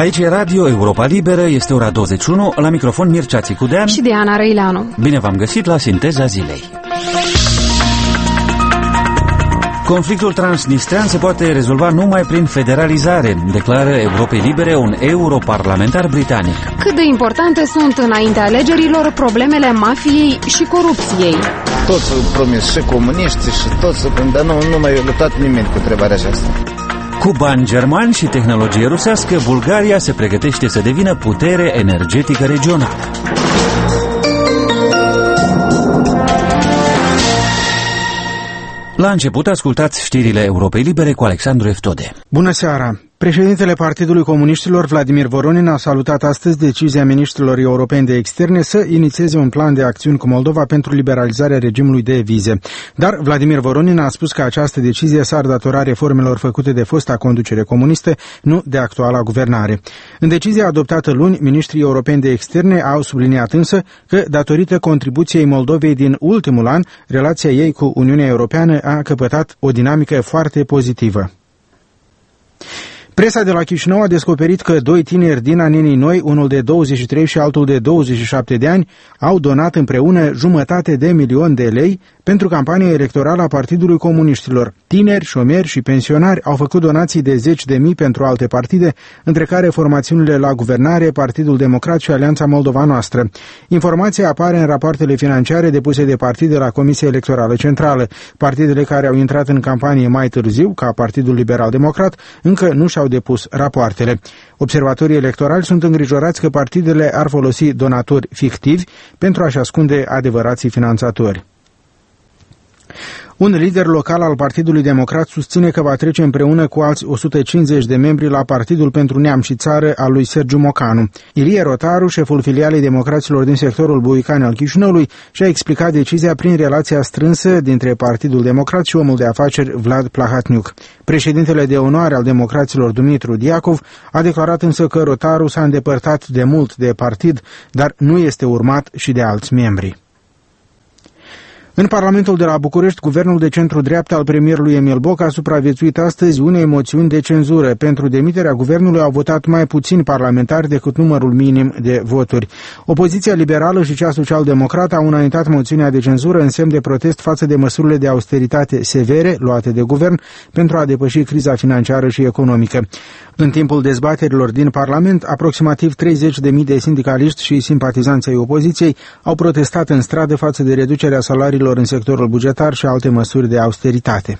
Aici e Radio Europa Liberă, este ora 21, la microfon Mircea Țicudean și Diana Răileanu. Bine v-am găsit la Sinteza Zilei. Conflictul transnistrean se poate rezolva numai prin federalizare, declară Europei Libere un europarlamentar britanic. Cât de importante sunt înaintea alegerilor problemele mafiei și corupției? Toți au promis, și comuniști și toți, dar nu mai a luptat nimeni cu întrebarea aceasta. Cu bani germani și tehnologie rusească, Bulgaria se pregătește să devină putere energetică regională. La început ascultați știrile Europei Libere cu Alexandru Eftode. Bună seara! Președintele Partidului Comuniștilor, Vladimir Voronin, a salutat astăzi decizia ministrilor europeni de externe să inițieze un plan de acțiuni cu Moldova pentru liberalizarea regimului de vize. Dar Vladimir Voronin a spus că această decizie s-ar datora reformelor făcute de fosta conducere comunistă, nu de actuala guvernare. În decizia adoptată luni, ministrii europeni de externe au subliniat însă că, datorită contribuției Moldovei din ultimul an, relația ei cu Uniunea Europeană a căpătat o dinamică foarte pozitivă. Presa de la Chișinău a descoperit că doi tineri din Anenii Noi, unul de 23 și altul de 27 de ani, au donat împreună 500.000 de lei pentru campania electorală a Partidului Comuniștilor. Tineri, șomeri și pensionari au făcut donații de 10.000 pentru alte partide, între care formațiunile la guvernare, Partidul Democrat și Alianța Moldova Noastră. Informația apare în rapoartele financiare depuse de partide la Comisia Electorală Centrală. Partidele care au intrat în campanie mai târziu, ca Partidul Liberal Democrat, încă nu și-au depus rapoartele. Observatorii electorali sunt îngrijorați că partidele ar folosi donatori fictivi pentru a-și ascunde adevărații finanțatori. Un lider local al Partidului Democrat susține că va trece împreună cu alți 150 de membri la Partidul pentru Neam și Țară al lui Sergiu Mocanu. Ilie Rotaru, șeful filialei democraților din sectorul Buicani al Chișinăului, și-a explicat decizia prin relația strânsă dintre Partidul Democrat și omul de afaceri Vlad Plahatniuc. Președintele de onoare al democraților Dumitru Diacov a declarat însă că Rotaru s-a îndepărtat de mult de partid, dar nu este urmat și de alți membri. În Parlamentul de la București, guvernul de centru-dreapta al premierului Emil Boc a supraviețuit astăzi unei moțiuni de cenzură. Pentru demiterea guvernului au votat mai puțini parlamentari decât numărul minim de voturi. Opoziția liberală și cea social-democrată au înaintat moțiunea de cenzură în semn de protest față de măsurile de austeritate severe luate de guvern pentru a depăși criza financiară și economică. În timpul dezbaterilor din Parlament, aproximativ 30.000 de sindicaliști și simpatizanți ai opoziției au protestat în stradă față de reducerea salariilor în sectorul bugetar și alte măsuri de austeritate.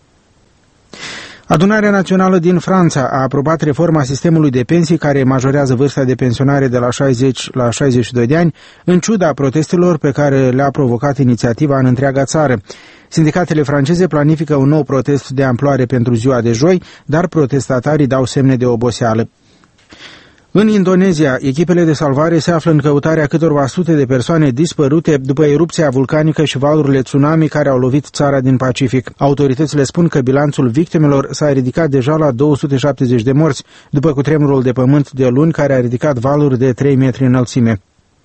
Adunarea Națională din Franța a aprobat reforma sistemului de pensii care majorează vârsta de pensionare de la 60 la 62 de ani, în ciuda protestelor pe care le-a provocat inițiativa în întreaga țară. Sindicatele franceze planifică un nou protest de amploare pentru ziua de joi, dar protestatarii dau semne de oboseală. În Indonezia, echipele de salvare se află în căutarea câtorva sute de persoane dispărute după erupția vulcanică și valurile tsunami care au lovit țara din Pacific. Autoritățile spun că bilanțul victimelor s-a ridicat deja la 270 de morți, după cutremurul de pământ de luni care a ridicat valuri de 3 metri înălțime.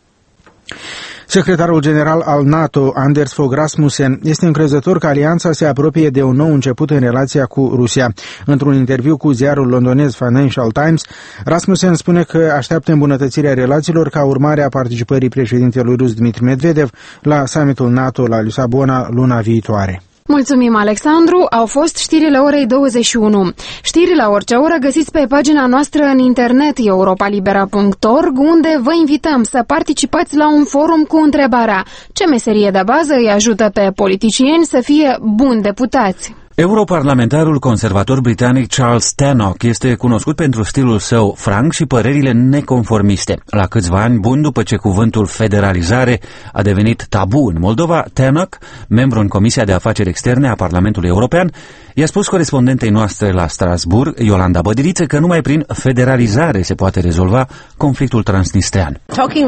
Secretarul general al NATO, Anders Fogh Rasmussen, este încrezător că alianța se apropie de un nou început în relația cu Rusia. Într-un interviu cu ziarul londonez Financial Times, Rasmussen spune că așteaptă îmbunătățirea relațiilor ca urmare a participării președintelui rus Dmitri Medvedev la summitul NATO la Lisabona luna viitoare. Mulțumim, Alexandru. Au fost știrile orei 21. Știri la orice oră găsiți pe pagina noastră în internet europalibera.org, unde vă invităm să participați la un forum cu întrebarea: ce meserie de bază îi ajută pe politicieni să fie buni deputați? Europarlamentarul conservator britanic Charles Tannock este cunoscut pentru stilul său franc și părerile neconformiste. La câțiva ani buni după ce cuvântul federalizare a devenit tabu în Moldova, Tannock, membru în Comisia de Afaceri Externe a Parlamentului European, i-a spus corespondentei noastre la Strasbourg, Iolanda Bădiriță, că numai prin federalizare se poate rezolva conflictul transnistrean.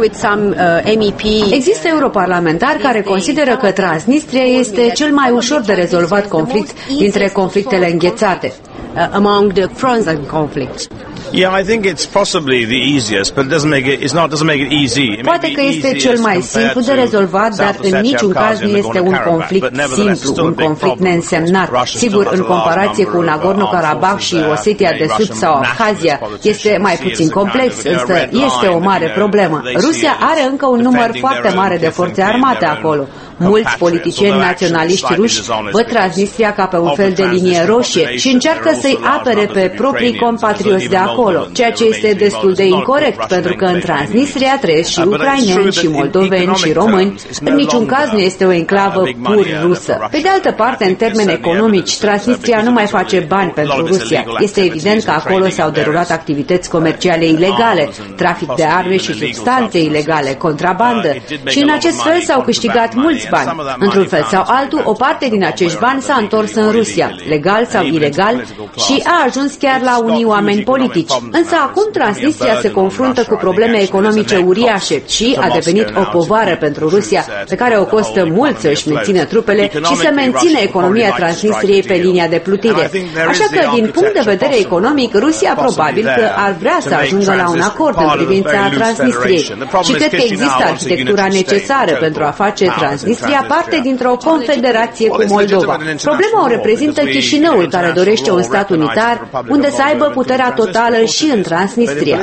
Există europarlamentari care consideră că Transnistria este cel mai ușor de rezolvat conflict dintre conflictele înghețate. among the fronts in conflict. Yeah, I think it's possibly the easiest, but it doesn't make it easy. Poate că este cel mai simplu de rezolvat, dar în niciun caz nu este un conflict simplu, un conflict neînsemnat. Sigur, în comparație cu Nagorno-Karabakh și Osetia de Sud sau Abhazia, este mai puțin complex, însă este o mare problemă. Rusia are încă un număr foarte mare de forțe armate acolo. Mulți politicieni naționaliști ruși văd Transnistria ca pe un fel de linie roșie și încearcă să-i apere pe proprii compatrioți de acolo, ceea ce este destul de incorect, pentru că în Transnistria trăiesc și ucraineni și moldoveni și români. În niciun caz nu este o enclavă pur rusă. Pe de altă parte, în termeni economici, Transnistria nu mai face bani pentru Rusia. Este evident că acolo s-au derulat activități comerciale ilegale, trafic de arme și substanțe ilegale, contrabandă și în acest fel s-au câștigat mulți bani. Într-un fel sau altul, o parte din acești bani s-a întors în Rusia, legal sau ilegal, și a ajuns chiar la unii oameni politici. Însă acum Transnistria se confruntă cu probleme economice uriașe și a devenit o povară pentru Rusia, pe care o costă mult să-și mențină trupele și să mențină economia Transnistriei pe linia de plutire. Așa că, din punct de vedere economic, Rusia probabil că ar vrea să ajungă la un acord în privința Transnistriei și cred că există arhitectura necesară pentru a face Transnistria parte dintr-o confederație cu Moldova. Problema o reprezintă Chișinăul, care dorește un stat unitar unde să aibă puterea totală și în Transnistria.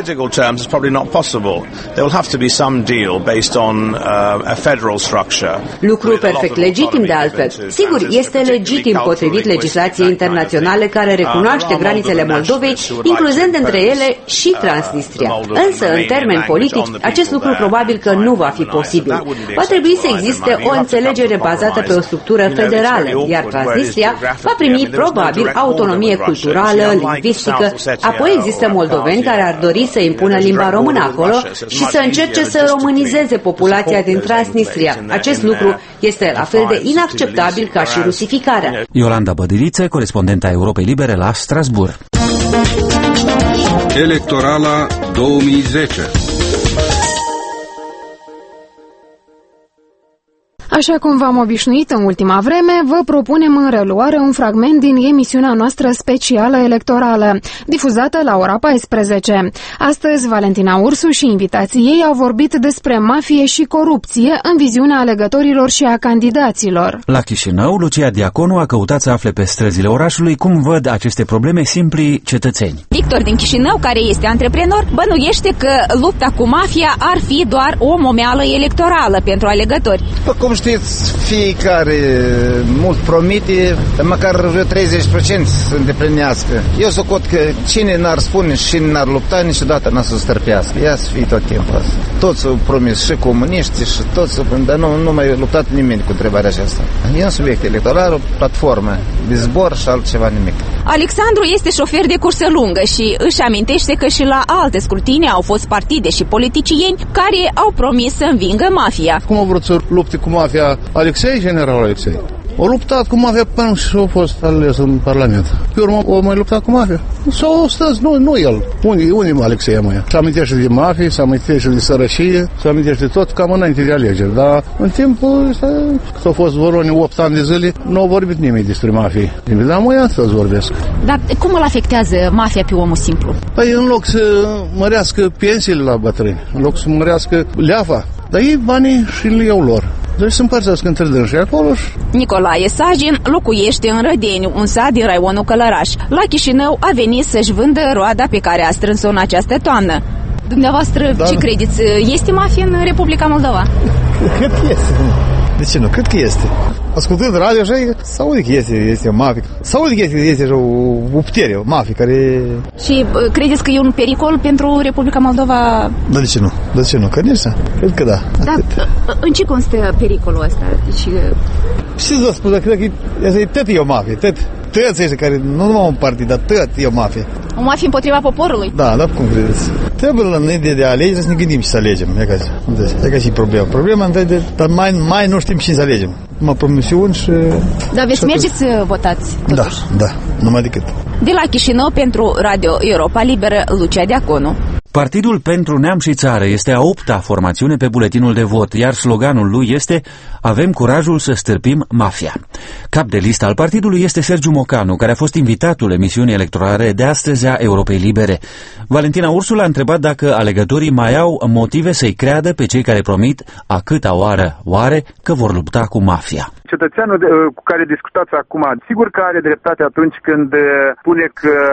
Lucru perfect legitim de altfel. Sigur, este legitim potrivit legislației internaționale care recunoaște granițele Moldovei, incluzând între ele și Transnistria. Însă, în termeni politici, acest lucru probabil că nu va fi posibil. Va trebui să existe o înțelegere bazată pe o structură federală, iar Transnistria va primi probabil autonomie culturală, lingvistică. Apoi există moldoveni care ar dori să impună limba română acolo și să încerce să românizeze populația din Transnistria. Acest lucru este la fel de inacceptabil ca și rusificarea. Iolanda Bădiliță, corespondenta Europei Libere la Strasbourg. Electorala 2010. Așa cum v-am obișnuit în ultima vreme, vă propunem în reluare un fragment din emisiunea noastră specială electorală, difuzată la ora 14. Astăzi, Valentina Ursu și invitații ei au vorbit despre mafie și corupție în viziunea alegătorilor și a candidaților. La Chișinău, Lucia Diaconu a căutat să afle pe străzile orașului cum văd aceste probleme simplii cetățeni. Victor din Chișinău, care este antreprenor, bănuiește că lupta cu mafia ar fi doar o momeală electorală pentru alegători. Cum știți, fiecare mult promite, măcar 30% să îndeplinească. Eu socot că cine n-ar spune și cine n-ar lupta, niciodată n-ar să stărpească. Ia să fie tot timpul asta. Toți au promis, și comuniști, și toți, dar nu mai luptat nimeni cu întrebarea aceasta. E un subiect electoral, o platformă de zbor și altceva nimic. Alexandru este șofer de cursă lungă și își amintește că și la alte scrutine au fost partide și politicieni care au promis să învingă mafia. Cum au vrut să lupte cu mafia Alexei, generalul Alexei? Au luptat cu mafia până și au fost ales în Parlament. Pe urmă au mai luptat cu mafia. S-au stăți, nu el. Unde Alexei mai? Se amintește de mafie, se amintește de sărășie, se amintește de tot cam înainte de alegeri. Dar în timpul ăsta, când au fost voroni 8 ani de zile, nu au vorbit nimeni despre mafie. Dar mai astăzi vorbesc. Dar cum îl afectează mafia pe omul simplu? Păi în loc să mărească pensiile la bătrâni, în loc să mărească leafa, dar ei banii și le iau lor. Deci se împărțesc între dânsi acolo. Nicolae Sajin locuiește în Rădeniu, un sat din raionul Călăraș. La Chișinău a venit să-și vândă roada pe care a strâns-o în această toamnă. Dumneavoastră, ce credeți? Este mafie în Republica Moldova? Cred că este. De ce nu? Cred că este. Ascultând radio așa, s-aude că este o mafie. S-aude că este o putere, o mafie care... Și credeți că e un pericol pentru Republica Moldova? Da, de ce nu? De ce nu? Cred că da. Dar în ce constă pericolul ăsta? Și vă spun, cred că tot e o mafie. Tăți ăștia care, nu numai un partid, dar tot e o mafie. O mafie împotriva poporului? Da, cum credeți? Trebuie la înainte de alegeri să ne gândim și să alegem. E ca și problema. Problema, dar mai nu știm și să alegem. Promisiuni și... Dar veți mergeți să votați totuși? Da, numai decât. De la Chișinău pentru Radio Europa Liberă, Lucia Diaconu. Partidul pentru Neam și Țară este a 8-a formațiune pe buletinul de vot, iar sloganul lui este "Avem curajul să stârpim mafia". Cap de listă al partidului este Sergiu Mocanu, care a fost invitatul emisiunii electorale de astăzi a Europei Libere. Valentina Ursul a întrebat dacă alegătorii mai au motive să-i creadă pe cei care promit a câta oară că vor lupta cu mafia. Cetățeanul cu care discutați acum, sigur că are dreptate atunci când spune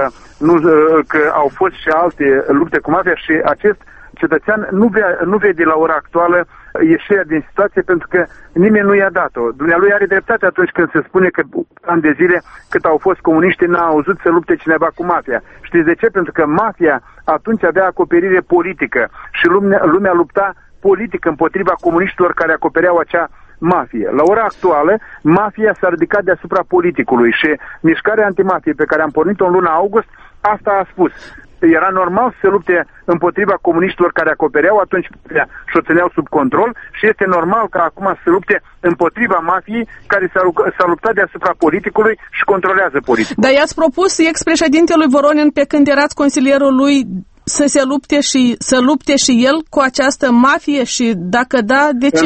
că au fost și alte lupte cu mafia și acest cetățean nu vede la ora actuală ieșirea din situație pentru că nimeni nu i-a dat-o. Dumnealui are dreptate atunci când se spune că ani de zile cât au fost comuniști n-a auzit să lupte cineva cu mafia. Știți de ce? Pentru că mafia atunci avea acoperire politică și lumea lupta politic împotriva comuniștilor care acopereau acea mafie. La ora actuală, mafia s-a ridicat deasupra politicului și mișcarea antimafie pe care am pornit-o în luna august, asta a spus. Era normal să se lupte împotriva comuniștilor care acopereau atunci și o țineau sub control și este normal ca acum să se lupte împotriva mafiei care s-a luptat deasupra politicului și controlează politicul. Dar i-ați propus ex-președintelui Voronin pe când erați consilierul lui să lupte și el cu această mafie și dacă da, de ce?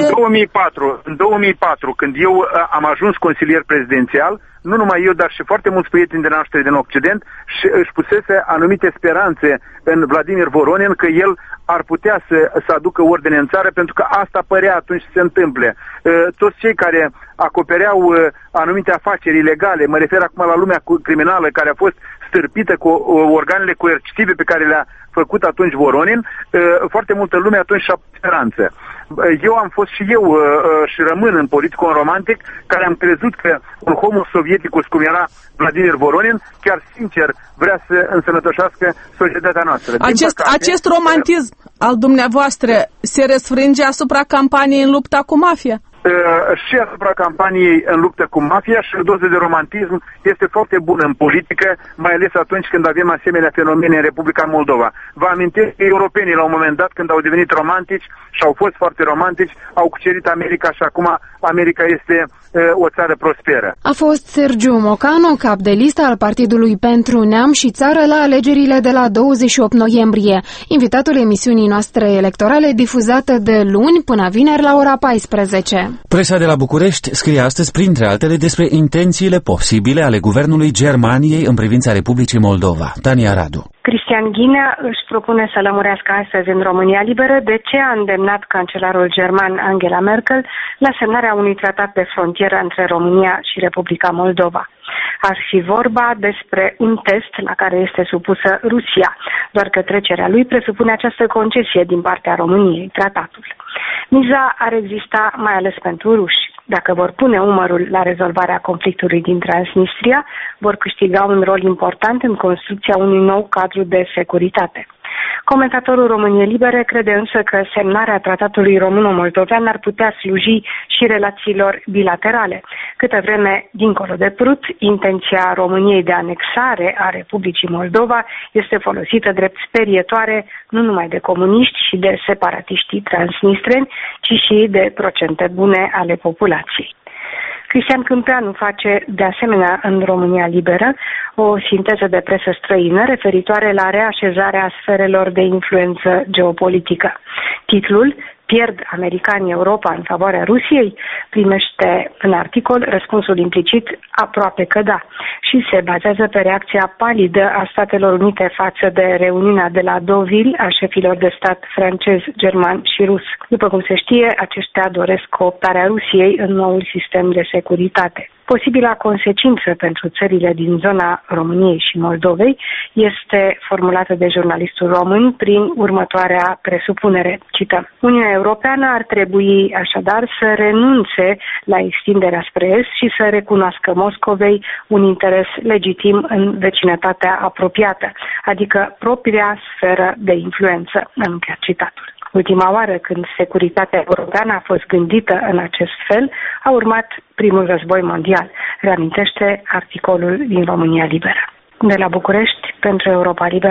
În 2004, când eu am ajuns consilier prezidențial, nu numai eu, dar și foarte mulți prieteni de noștri din Occident și își pusese anumite speranțe în Vladimir Voronin că el ar putea să aducă ordine în țară, pentru că asta părea atunci să se întâmple. Toți cei care acopereau anumite afaceri ilegale, mă refer acum la lumea criminală care a fost stârpită cu organele coercitive pe care le-a făcut atunci Voronin, foarte multă lume atunci și-a speranță. Eu am fost și eu și rămân în politicul romantic care am crezut că un homo sovieticus cum era Vladimir Voronin chiar sincer vrea să însănătoșească societatea noastră. Acest romantism al dumneavoastră se răsfrânge asupra campaniei în lupta cu mafia? Și asupra campaniei în luptă cu mafia și o doză de romantism este foarte bună în politică, mai ales atunci când avem asemenea fenomene în Republica Moldova. Vă amintesc că europenii la un moment dat, când au devenit romantici și au fost foarte romantici, au cucerit America și acum America este o țară prosperă. A fost Sergiu Mocanu, cap de listă al Partidului pentru Neam și Țară la alegerile de la 28 noiembrie. Invitatul emisiunii noastre electorale difuzată de luni până vineri la ora 14. Presa de la București scrie astăzi, printre altele, despre intențiile posibile ale guvernului Germaniei în privința Republicii Moldova. Tania Radu. Cristian Ghinea își propune să lămurească astăzi în România Liberă de ce a îndemnat cancelarul german Angela Merkel la semnarea unui tratat de frontieră între România și Republica Moldova. Ar fi vorba despre un test la care este supusă Rusia, doar că trecerea lui presupune această concesie din partea României, tratatul. Miza ar exista mai ales pentru ruși. Dacă vor pune umărul la rezolvarea conflictului din Transnistria, vor câștiga un rol important în construcția unui nou cadru de securitate. Comentatorul României Libere crede însă că semnarea tratatului româno-moldovean ar putea sluji și relațiilor bilaterale. Câtă vreme, dincolo de Prut, intenția României de anexare a Republicii Moldova este folosită drept sperietoare nu numai de comuniști și de separatiștii transnistreni, ci și de procente bune ale populației. Cristian Câmpeanu face, de asemenea, în România Liberă, o sinteză de presă străină referitoare la reașezarea sferelor de influență geopolitică. Titlul "Pierd americanii Europa în favoarea Rusiei?" primește în articol răspunsul implicit aproape că da și se bazează pe reacția palidă a Statelor Unite față de reuniunea de la Deauville a șefilor de stat francez, german și rus. După cum se știe, aceștia doresc cooptarea Rusiei în noul sistem de securitate. Posibila consecință pentru țările din zona României și Moldovei este formulată de jurnalistul român prin următoarea presupunere. Cităm: Uniunea Europeană ar trebui așadar să renunțe la extinderea spre est și să recunoască Moscovei un interes legitim în vecinătatea apropiată, adică propria sferă de influență. Am încheiat citatul. Ultima oară când securitatea europeană a fost gândită în acest fel a urmat primul război mondial, reamintește articolul din România Liberă. De la București, pentru Europa Liberă,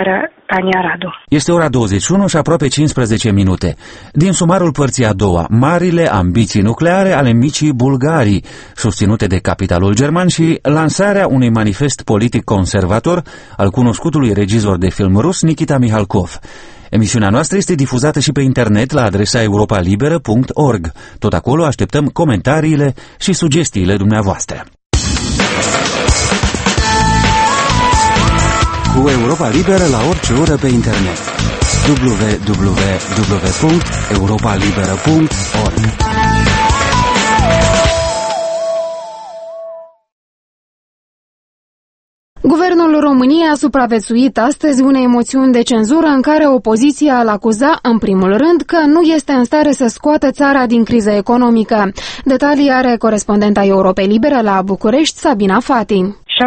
Tania Radu. Este ora 21 și aproape 15 minute. Din sumarul părții a doua, marile ambiții nucleare ale micii Bulgarii, susținute de capitalul german, și lansarea unui manifest politic conservator al cunoscutului regizor de film rus Nikita Mihalkov. Emisiunea noastră este difuzată și pe internet la adresa europalibera.org. Tot acolo așteptăm comentariile și sugestiile dumneavoastră. Cu Europa Liberă la orice oră pe internet. www.europalibera.org. Guvernul României a supraviețuit astăzi unei moțiuni de cenzură în care opoziția îl acuza, în primul rând, că nu este în stare să scoată țara din criză economică. Detalii are corespondenta Europei Libere la București, Sabina Fati.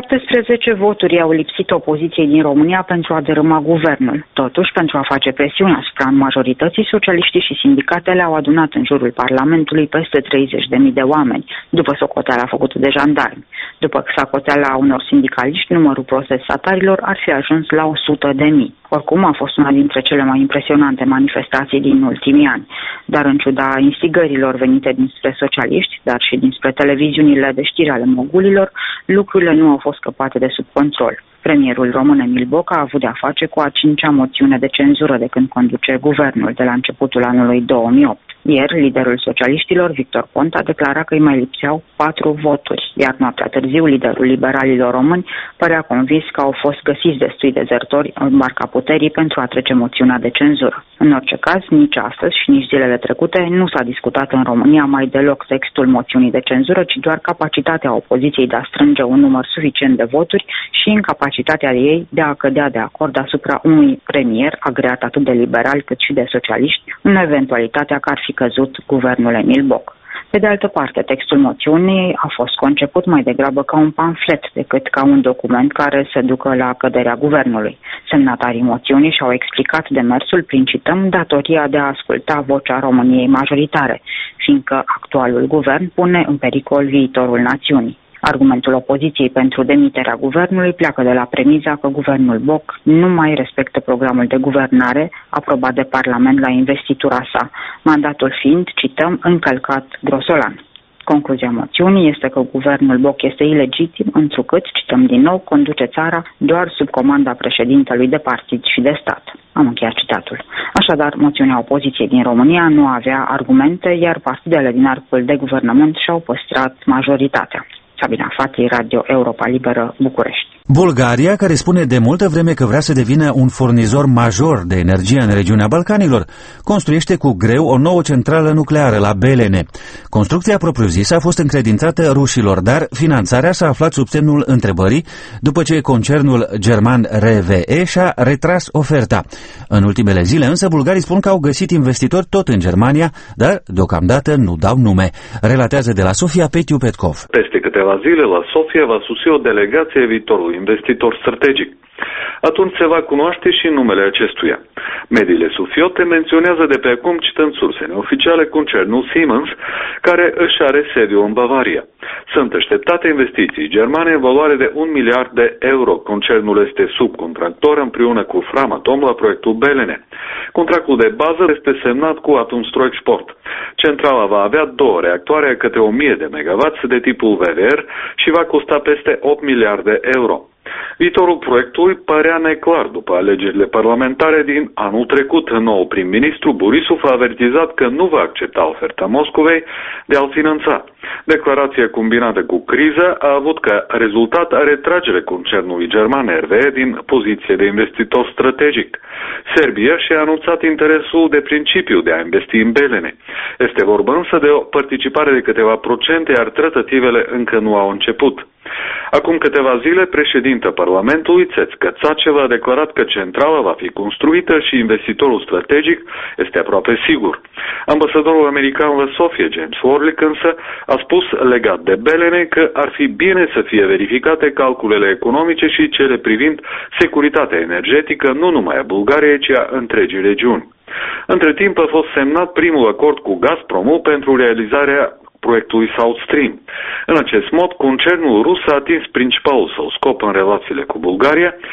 17 voturi au lipsit opoziției din România pentru a dărâma guvernul. Totuși, pentru a face presiune asupra majorității, socialiștii și sindicatele au adunat în jurul Parlamentului peste 30.000 de oameni, după socoteala făcută de jandarmi. După socoteala unor sindicaliști, numărul protestatarilor ar fi ajuns la 100.000. Oricum, a fost una dintre cele mai impresionante manifestații din ultimii ani. Dar în ciuda instigărilor venite dinspre socialiști, dar și dinspre televiziunile de știri ale mogulilor, lucrurile nu au fost scăpate de sub control. Premierul român Emil Boc a avut de-a face cu a 5-a moțiune de cenzură de când conduce guvernul de la începutul anului 2008. Ieri, liderul socialiștilor, Victor Ponta, declara că îi mai lipseau 4 voturi, iar noaptea târziu, liderul liberalilor români părea convins că au fost găsiți destui dezertori în marca puterii pentru a trece moțiunea de cenzură. În orice caz, nici astăzi și nici zilele trecute nu s-a discutat în România mai deloc textul moțiunii de cenzură, ci doar capacitatea opoziției de a strânge un număr suficient de voturi și incapacitatea ei de a cădea de acord asupra unui premier agreat atât de liberal cât și de socialiști, în eventualitatea că ar fi căzut guvernul Emil Boc. Pe de altă parte, textul moțiunii a fost conceput mai degrabă ca un pamflet decât ca un document care să ducă la căderea guvernului. Semnatarii moțiunii și-au explicat demersul prin, cităm, datoria de a asculta vocea României majoritare, fiindcă actualul guvern pune în pericol viitorul națiunii. Argumentul opoziției pentru demiterea guvernului pleacă de la premiza că guvernul Boc nu mai respectă programul de guvernare aprobat de Parlament la investitura sa, mandatul fiind, cităm, încălcat grosolan. Concluzia moțiunii este că guvernul Boc este ilegitim, întrucât, cităm din nou, conduce țara doar sub comanda președintelui de partid și de stat. Am încheiat citatul. Așadar, moțiunea opoziției din România nu avea argumente, iar partidele din arcul de guvernământ și-au păstrat majoritatea. Sabina Fati, Radio Europa Liberă, București. Bulgaria, care spune de multă vreme că vrea să devină un furnizor major de energie în regiunea Balcanilor, construiește cu greu o nouă centrală nucleară la Belene. Construcția propriu-zisă a fost încredințată rușilor, dar finanțarea s-a aflat sub semnul întrebării după ce concernul german RWE și-a retras oferta. În ultimele zile însă bulgarii spun că au găsit investitori tot în Germania, dar deocamdată nu dau nume. Relatează de la Sofia Petiu Petkov. Peste câteva zile la Sofia va sosi o delegație viitorului investitor strategic. Atunci se va cunoaște și numele acestuia. Mediile sufiote menționează de pe acum, citând surse neoficiale, concernul Siemens, care își are sediul în Bavaria. Sunt așteptate investiții germane în valoare de 1 miliard de euro. Concernul este subcontractor împreună cu Framatome la proiectul Belene. Contractul de bază este semnat cu Atomstroexport. Centrala va avea 2 reactoare câte 1000 de MW de tipul VVR și va costa peste 8 miliarde euro. Viitorul proiectului părea neclar după alegerile parlamentare din anul trecut. Nou prim-ministru Borisov a avertizat că nu va accepta oferta Moscovei de a-l finanța. Declarația combinată cu criza a avut ca rezultat retragerea concernului german RWE din poziție de investitor strategic. Serbia și-a anunțat interesul de principiu de a investi în Belene. Este vorba însă de o participare de câteva procente, iar tratativele încă nu au început. Acum câteva zile, președinta Parlamentului, Țețcă Țaceva, a declarat că centrala va fi construită și investitorul strategic este aproape sigur. Ambasadorul american la Sofia, James Warlick, însă a spus legat de Belene că ar fi bine să fie verificate calculele economice și cele privind securitatea energetică nu numai a Bulgariei, ci a întregii regiuni. Între timp a fost semnat primul acord cu Gazpromul pentru realizarea proiectului South Stream. În acest mod, concernul rus a atins principalul său scop în relațiile cu Bulgaria,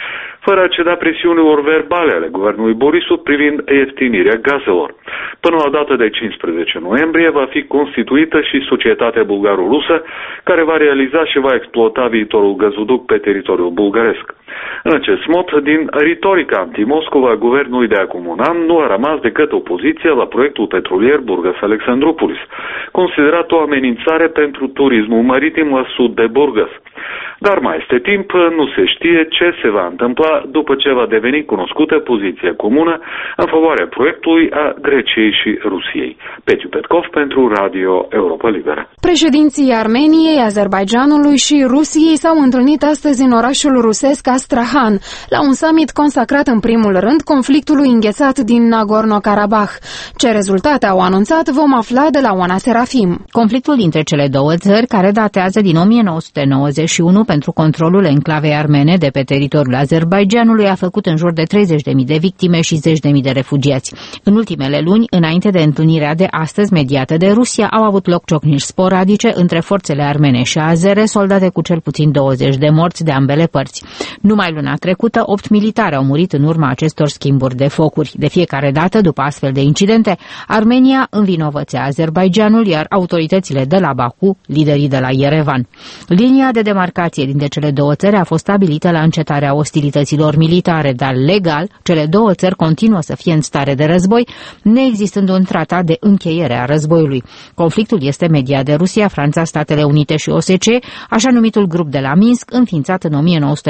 fără a ceda presiunilor verbale ale guvernului Borisov privind ieftinirea gazelor. Până la data de 15 noiembrie va fi constituită și societatea bulgaro-rusă, care va realiza și va exploata viitorul gazoduct pe teritoriul bulgaresc. În acest mod, din retorica anti-Moscova a guvernului de acum un an, nu a rămas decât opoziția la proiectul petrolier Burgas-Alexandroupolis, considerat o amenințare pentru turismul maritim la sud de Burgas. Dar mai este timp, nu se știe ce se va întâmpla după ce va deveni cunoscută poziția comună în favoarea proiectului a Greciei și Rusiei. Petiu Petkov pentru Radio Europa Liberă. Președinții Armeniei, Azerbaidjanului și Rusiei s-au întâlnit astăzi în orașul rusesc Astrahan, la un summit consacrat în primul rând conflictului înghețat din Nagorno-Karabakh. Ce rezultate au anunțat vom afla de la Oana Serafim. Conflictul dintre cele două țări, care datează din 1991 pentru controlul enclavei armene de pe teritoriul Azerbaidjanului, a făcut în jur de 30.000 de victime și 10.000 de refugiați. În ultimele luni, înainte de întâlnirea de astăzi mediată de Rusia, au avut loc ciocniri sporadice între forțele armene și azere, soldate cu cel puțin 20 de morți de ambele părți. Numai luna trecută, 8 militari au murit în urma acestor schimburi de focuri. De fiecare dată, după astfel de incidente, Armenia învinovățea Azerbaidjanul, iar autoritățile de la Baku, liderii de la Yerevan. Linia de demarcație dintre cele două țări a fost stabilită la încetarea ostilităților militare, dar legal, cele două țări continuă să fie în stare de război, neexistând un tratat de încheiere a războiului. Conflictul este mediat de Rusia, Franța, Statele Unite și OSCE, așa numitul grup de la Minsk, înființat în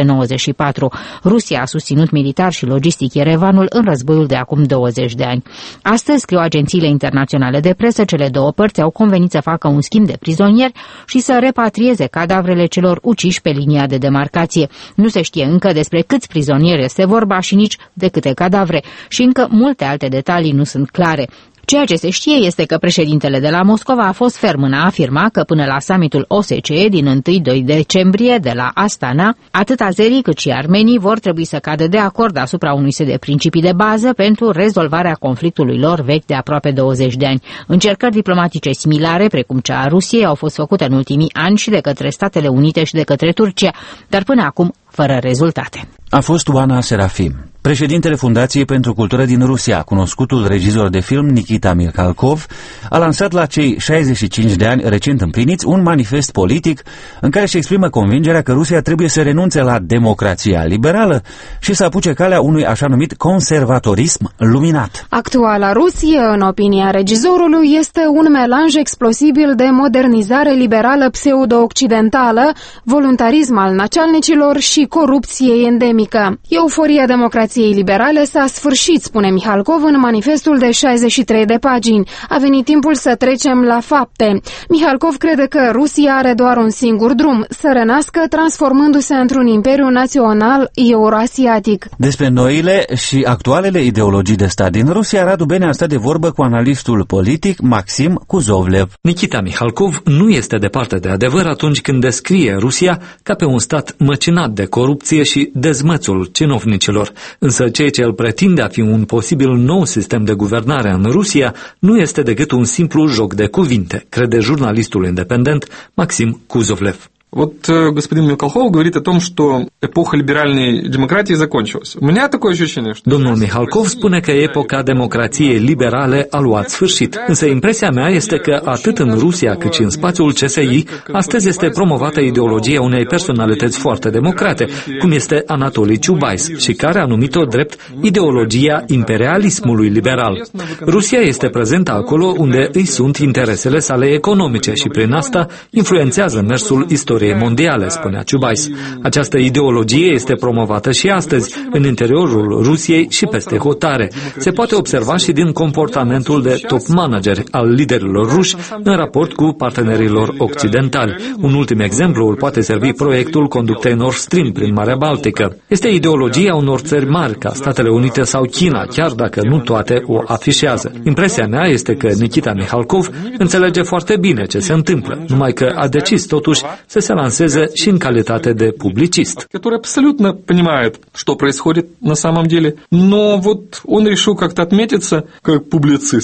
1994. Rusia a susținut militar și logistic Yerevanul în războiul de acum 20 de ani. Astăzi, scriu agențiile internaționale de presă, cele două părți au convenit să facă un schimb de prizonieri și să repatrieze cadavrele celor uciși pe linia de demarcație. Nu se știe încă despre câți prizonieri este vorba și nici de câte cadavre și încă multe alte detalii nu sunt clare. Ceea ce se știe este că președintele de la Moscova a fost ferm în a afirma că până la summitul OSCE din 1-2 decembrie de la Astana, atât azerii cât și armenii vor trebui să cadă de acord asupra unui set de principii de bază pentru rezolvarea conflictului lor vechi de aproape 20 de ani. Încercări diplomatice similare, precum cea a Rusiei, au fost făcute în ultimii ani și de către Statele Unite și de către Turcia, dar până acum fără rezultate. A fost Oana Serafim. Președintele Fundației pentru Cultură din Rusia, cunoscutul regizor de film Nikita Mikhalkov, a lansat la cei 65 de ani recent împliniți un manifest politic în care își exprimă convingerea că Rusia trebuie să renunțe la democrația liberală și să apuce calea unui așa numit conservatorism luminat. Actuala Rusie, în opinia regizorului, este un melanj explosibil de modernizare liberală pseudo-occidentală, voluntarism al nacialnicilor și corupție endemică. Euforia democrației liberale s-a sfârșit, spune Mikhalkov în manifestul de 63 de pagini. A venit timpul să trecem la fapte. Mikhalkov crede că Rusia are doar un singur drum, să renască transformându-se într-un imperiu național euroasiatic. Despre noile și actualele ideologii de stat din Rusia, Radu Bene a stat de vorbă cu analistul politic Maxim Kuzovlev. Nikita Mikhalkov nu este departe de adevăr atunci când descrie Rusia ca pe un stat măcinat de corupție și dezmățul cinovnicilor. Însă ceea ce el pretinde a fi un posibil nou sistem de guvernare în Rusia nu este decât un simplu joc de cuvinte, crede jurnalistul independent Maxim Kuzovlev. Вот господин Михалков говорит о том, что эпоха либеральной демократии закончилась. У меня такое ощущение, что... Domnul Mikhalkov spune că epoca democrației liberale a luat sfârșit. Însă impresia mea este că atât în Rusia cât și în spațiul CSI, astăzi este promovată ideologia unei personalități foarte democrate, cum este Anatolii Ciubais, și care a numit-o drept ideologia imperialismului liberal. Rusia este prezentă acolo unde îi sunt interesele sale economice și prin asta influențează mersul istoriei mondiale, spunea Ciubais. Această ideologie este promovată și astăzi în interiorul Rusiei și peste hotare. Se poate observa și din comportamentul de top manageri al liderilor ruși în raport cu partenerilor occidentali. Un ultim exemplu îl poate servi proiectul conductei Nord Stream prin Marea Baltică. Este ideologia unor țări mari ca Statele Unite sau China, chiar dacă nu toate o afișează. Impresia mea este că Nikita Mikhalkov înțelege foarte bine ce se întâmplă, numai că a decis totuși să se lanseze și în calitate de publicist. Который абсолютно понимает, что происходит на самом деле, но вот он решил как-то отметиться как публицист.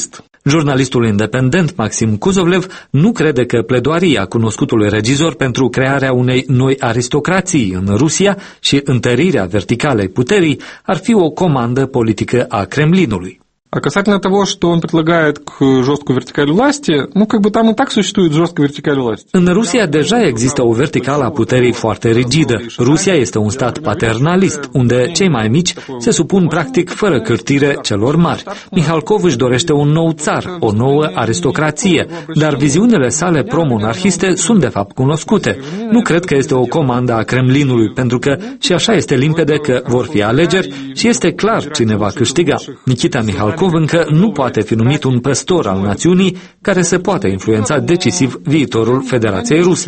Jurnalistul independent Maxim Kuzovlev nu crede că pledoaria cunoscutului regizor pentru crearea unei noi aristocrații în Rusia și întărirea verticalei puterii ar fi o comandă politică a Kremlinului. А касательно того, что он предлагает к жесткой вертикали власти, там и так существует жесткая вертикаль власти. În Rusia deja există o verticală a puterii foarte rigidă. Rusia este un stat paternalist, unde cei mai mici se supun practic fără cârtire celor mari. Mihalkov își dorește un nou țar, o nouă aristocrație, dar viziunile sale pro-monarhiste sunt de fapt cunoscute. Nu cred că este o comandă a Kremlinului, pentru că și așa este limpede că vor fi alegeri și este clar cine va câștiga. Nikita Mihalkov încă nu poate fi numit un păstor al națiunii care să poată influența decisiv viitorul Federației Ruse.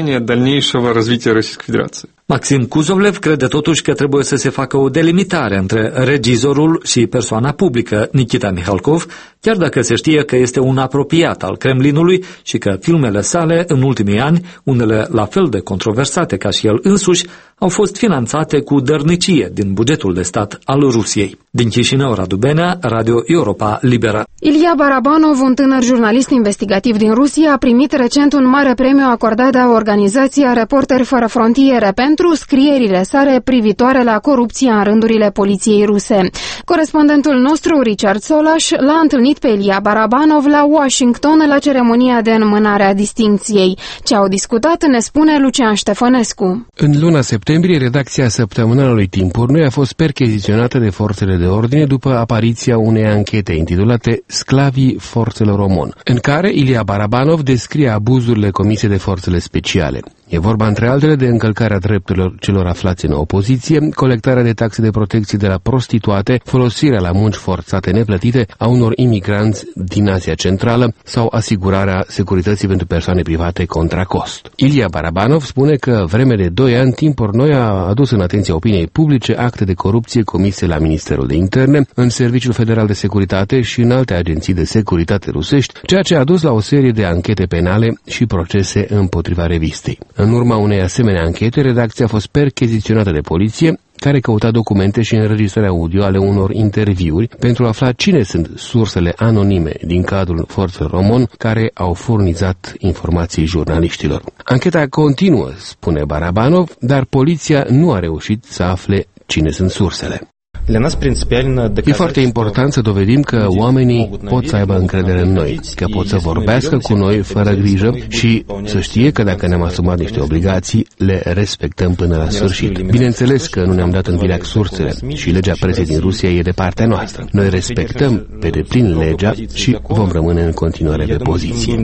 Maxim Kuzovlev crede totuși că trebuie să se facă o delimitare între regizorul și persoana publică Nikita Mihalkov, chiar dacă se știe că este un apropiat al Kremlinului și că filmele sale în ultimii ani, unele la fel de controversate ca și el însuși, au fost finanțate cu dărnicie din bugetul de stat al Rusiei. Din Chișinău, Radu Benea, Radio Europa Liberă. Ilia Barabanov, un tânăr jurnalist investigativ din Rusia, a primit recent un mare premiu acordat de organizația Reporteri Fără Frontiere pentru scrierile sale privitoare la corupția în rândurile poliției ruse. Corespondentul nostru, Richard Solas, l-a întâlnit pe Ilia Barabanov la Washington la ceremonia de înmânare a distincției. Ce au discutat ne spune Lucian Ștefănescu. În luna septembrie, redacția săptămânalului Timpuri Noi a fost percheziționată de forțele de ordine după apariția unei anchete intitulate Sclavii forțelor OMON, în care Ilia Barabanov descrie abuzurile comise de forțele speciale. E vorba, între altele, de încălcarea drepturilor celor aflați în opoziție, colectarea de taxe de protecție de la prostituate, folosirea la munci forțate neplătite a unor imigranți din Asia Centrală sau asigurarea securității pentru persoane private contra cost. Ilia Barabanov spune că vreme de 2 ani Timpuri Noi a adus în atenția opiniei publice acte de corupție comise la Ministerul de Interne, în Serviciul Federal de Securitate și în alte agenții de securitate rusești, ceea ce a dus la o serie de anchete penale și procese împotriva revistei. În urma unei asemenea anchete, redacția a fost percheziționată de poliție, care căuta documente și înregistrări audio ale unor interviuri pentru a afla cine sunt sursele anonime din cadrul forțelor OMON care au furnizat informații jurnaliștilor. Ancheta continuă, spune Barabanov, dar poliția nu a reușit să afle cine sunt sursele. E foarte important să dovedim că oamenii pot să aibă încredere în noi, că pot să vorbească cu noi fără grijă și să știe că dacă ne-am asumat niște obligații, le respectăm până la sfârșit. Bineînțeles că nu ne-am dat în vileag sursele și legea presei din Rusia e de partea noastră. Noi respectăm pe deplin legea și vom rămâne în continuare pe poziție.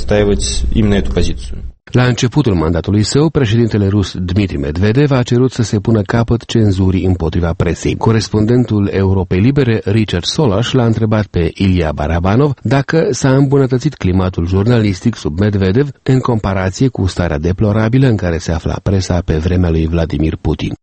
La începutul mandatului său, președintele rus Dmitri Medvedev a cerut să se pună capăt cenzurii împotriva presei. Corespondentul Europei Libere, Richard Solas, l-a întrebat pe Ilia Barabanov dacă s-a îmbunătățit climatul jurnalistic sub Medvedev în comparație cu starea deplorabilă în care se afla presa pe vremea lui Vladimir Putin.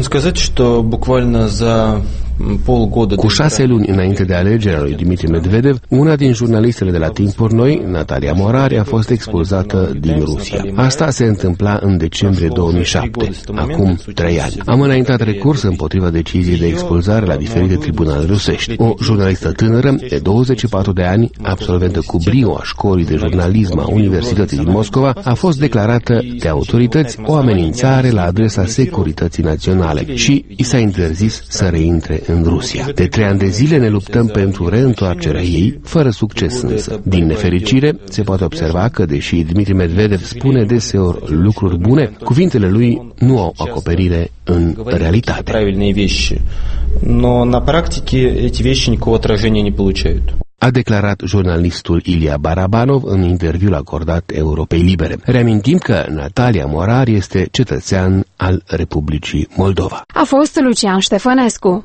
Cu 6 luni înainte de alegerea lui Dmitri Medvedev, una din jurnalistele de la Timpuri Noi, Natalia Morari, a fost expulzată din Rusia. Asta se întâmpla în decembrie 2007, acum 3 ani. Am înaintat recurs împotriva deciziei de expulzare la diferite tribunale rusești. O jurnalistă tânără de 24 de ani, absolventă cu brio a școlii de jurnalism a Universității din Moscova, a fost declarată de autorități o amenințare la adresa securității naționale și i s-a interzis să reintre în Rusia. De 3 ani de zile ne luptăm pentru reîntoarcerea ei, fără succes însă. Din nefericire, se poate observa că, deși Dmitri Medvedev spune deseori lucruri bune, cuvintele lui nu au acoperire în realitate. A declarat jurnalistul Ilia Barabanov în interviul acordat Europei Libere. Reamintim că Natalia Morari este cetățean al Republicii Moldova. A fost Lucian Ștefănescu.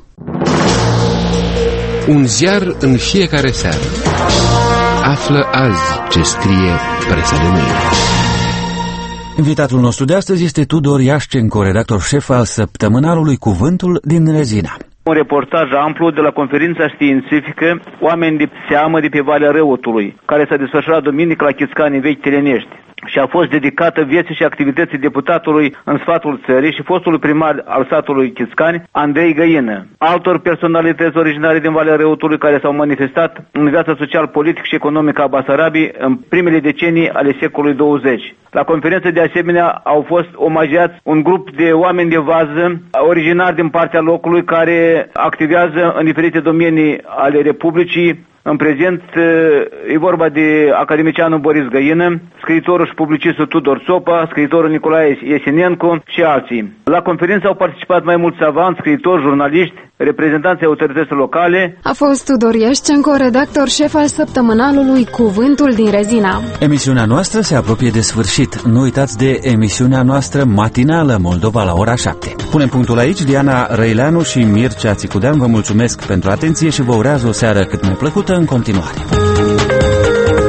Un ziar în fiecare seară. Află azi ce scrie presa de mâine. Invitatul nostru de astăzi este Tudor Iașcenco, redactor șef al săptămânalului Cuvântul din Rezina. Un reportaj amplu de la conferința științifică Oameni de seamă de pe Valea Răutului, care s-a desfășurat duminică la Chiscani Vechi Telenești. și a fost dedicată vieții și activității deputatului în sfatul țării și fostului primar al satului Chiscani, Andrei Găină, altor personalități originare din Valea Răutului care s-au manifestat în viața social, politic și economică a Basarabiei în primele decenii ale secolului 20. La conferință de asemenea au fost omagiați un grup de oameni de vază originari din partea locului care activează în diferite domenii ale Republicii. În prezent e vorba de academicianul Boris Găină, scriitorul și publicistul Tudor Țopa, scriitorul Nicolae Iesenencu și alții. La conferință au participat mai mulți savanți, scriitori, jurnaliști, reprezentanții autorităților locale. A fost Tudor Ieșcenco, redactor șef al săptămânalului Cuvântul din Rezina. Emisiunea noastră se apropie de sfârșit. Nu uitați de emisiunea noastră matinală Moldova la ora 7. Punem punctul aici. Diana Răileanu și Mircea Țicudean vă mulțumesc pentru atenție și vă urează o seară cât mai plăcută în continuare.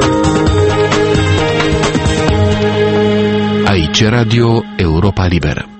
Aici Radio Europa Liberă.